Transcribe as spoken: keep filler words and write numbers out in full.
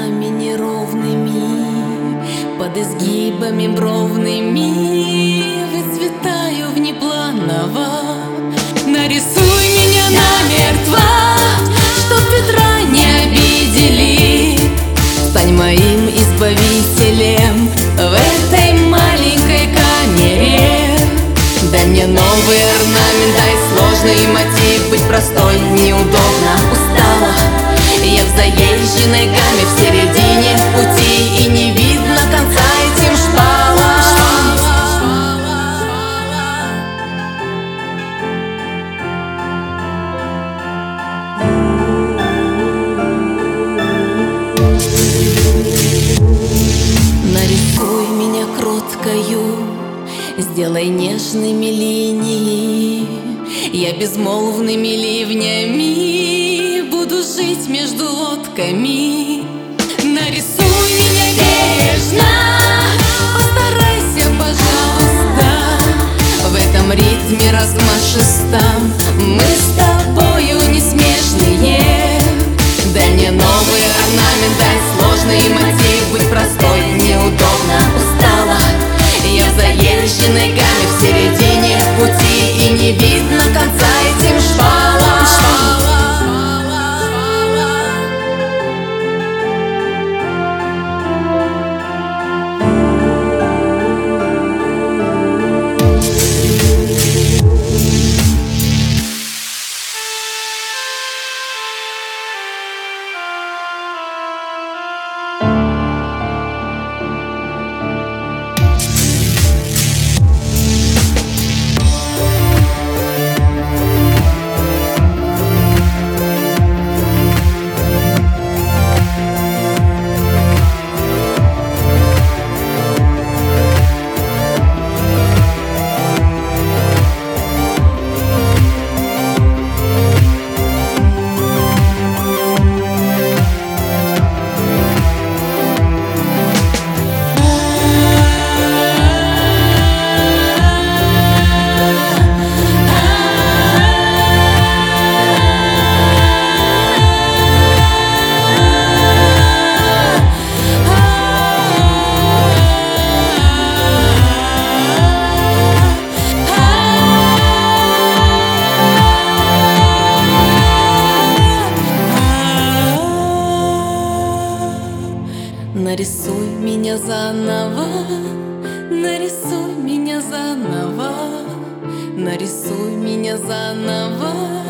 волнами неровными, под изгибами бровными выцветаю внепланово. Нарисуй меня намертво, чтоб ветра не обидели. Стань моим избавителем в этой маленькой камере. Дай мне новый орнамент, дай сложный мотив. Быть простой неудобно, устала я в заезженной гамме, в середине пути, и не видно конца этим шпалам. Нарисуй меня кроткою, сделай нежными линии. Я безмолвными ливнями буду жить между лодками. Нарисуй меня бережно, постарайся, пожалуйста. В этом ритме размашистом мы с тобою не смешные. Дай мне новый орнамент, дай сложный мотив. Быть простой неудобно, устала я в заезженной гамме, в середине пути, и не видно конца этим шпалам. Нарисуй меня заново, нарисуй меня заново, нарисуй меня заново.